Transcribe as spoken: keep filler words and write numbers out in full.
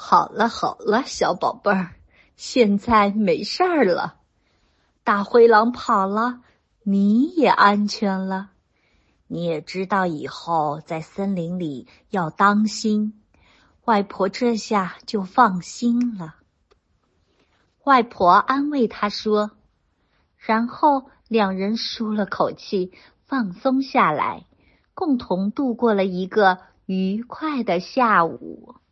好了好了，小宝贝儿，现在没事儿了。大灰狼跑了，你也安全了。你也知道以后在森林里要当心，外婆这下就放心了。外婆安慰他说，然后两人舒了口气，放松下来，共同度过了一个愉快的下午。